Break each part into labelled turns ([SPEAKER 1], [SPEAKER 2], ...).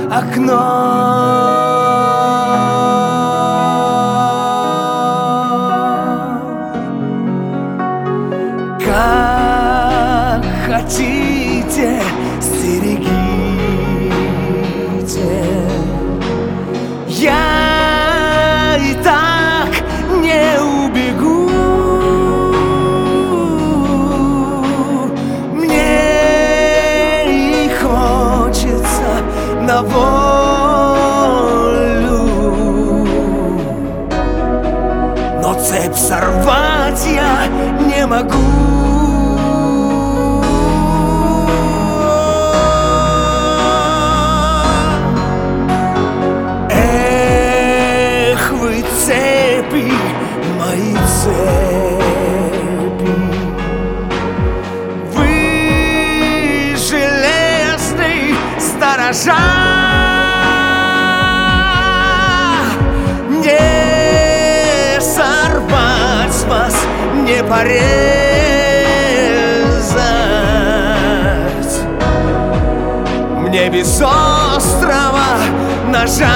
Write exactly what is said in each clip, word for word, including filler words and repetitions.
[SPEAKER 1] Как хотите, стерегите, я и так не убегу. Мне и хочется на волю, но цепь сорвать я не могу. Цепи, мои цепи, вы железный сторожа, не сорвать вас, не порезать, мне без острого ножа.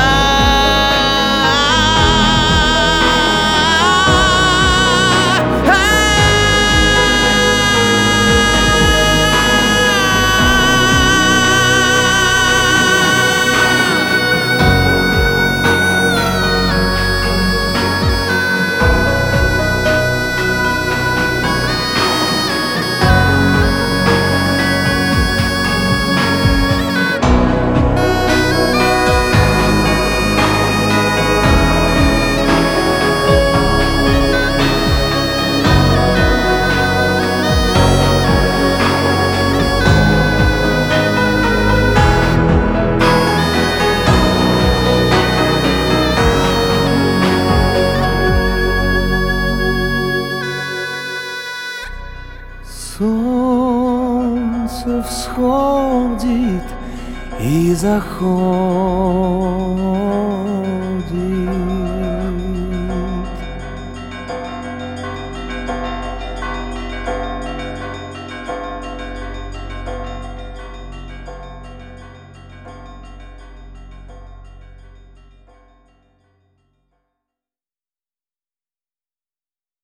[SPEAKER 1] Солнце всходит и заходит,